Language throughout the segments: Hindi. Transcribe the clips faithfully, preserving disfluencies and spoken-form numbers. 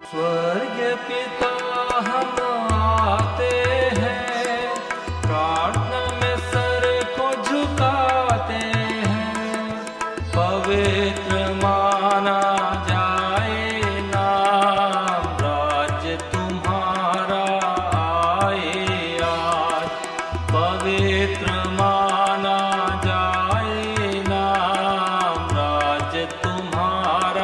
स्वर्ग पिता हम आते हैं, प्रार्थना में सर को झुकाते हैं। पवित्र माना जाए नाम, राज्य तुम्हारा आए आज। पवित्र माना जाए नाम, राज्य तुम्हारा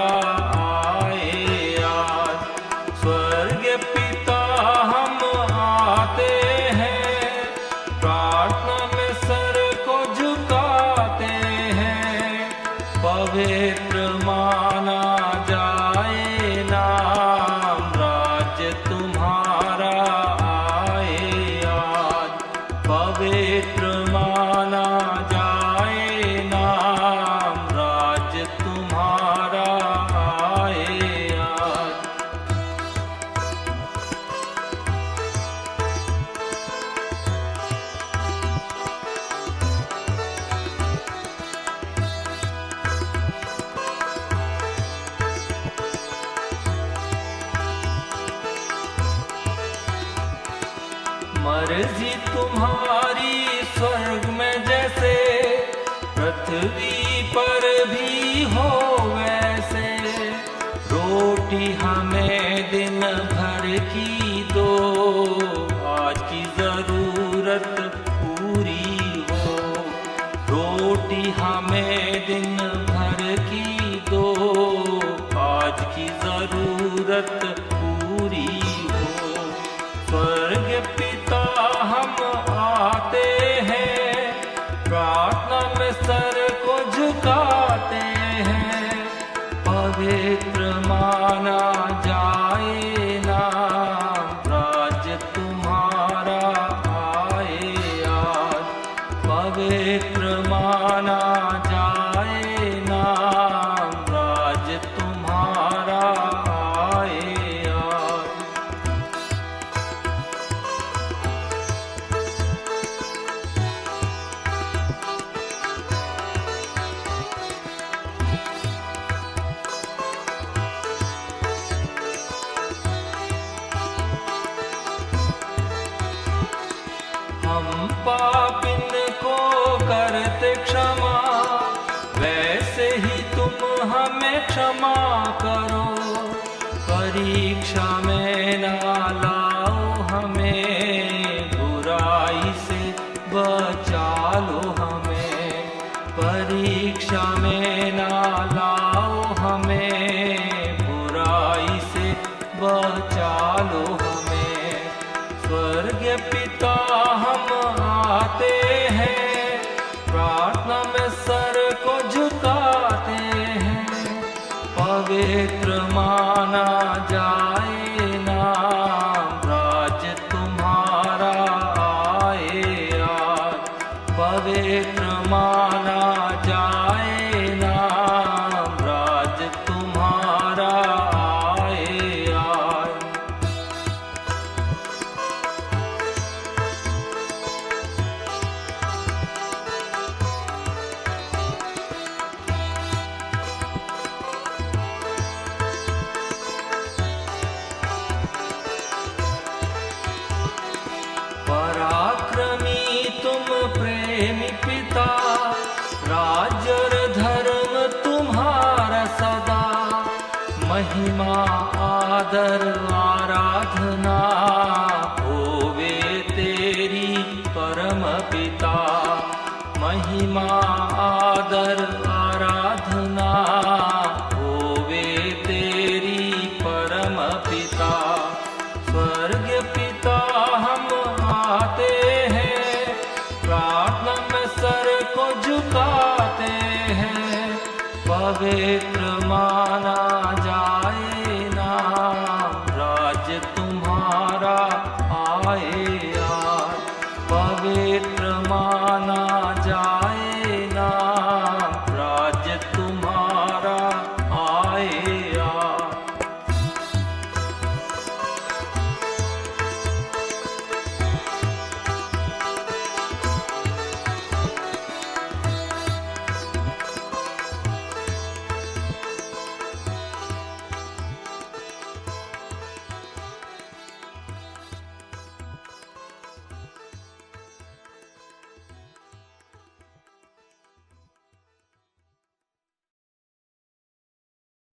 स्वर्ग पिता हम आते हैं, प्रार्थना में सर को झुकाते हैं। पवित्र माना जाए नाम, राज्य तुम्हारा आए आज। पवित्र माना जाए नाम, राज्य तुम्हारा आए आज। मर्जी तुम्हारी स्वर्ग में जैसे, पृथ्वी पर भी हो वैसे। रोटी हमें दिन भर की दो, आज की जरूरत पूरी हो। रोटी हमें दिन भर की दो, आज की जरूरत पूरी हो। स्वर्ग पिता हम आते हैं, प्रार्थना में सर को झुकाते हैं। पवित्र माना जाए नाम, राज्य तुम्हारा आए आज। पवित्र माना जाए नाम, राज्य तुम्हारा आए आज। हम पापिन को करते क्षमा, वैसे ही तुम हमें क्षमा करो। परीक्षा में ना लाओ हमें, बुराई से बचा लो हमें। परीक्षा में ना लाओ हमें, बुराई से बचा लो हमें। स्वर्ग पिता हम आते हैं, प्रार्थना में सर को झुकाते हैं। पवित्र माना जाए नाम, राज्य तुम्हारा आए आज। पवित्र माना जाए नाम, राज्य तुम्हारा आए आज। पराक्रमी तुम प्रेमी पिता, राज्य और धर्म तुम्हारा सदा। महिमा आदर आराधना होवे तेरी परम पिता। महिमा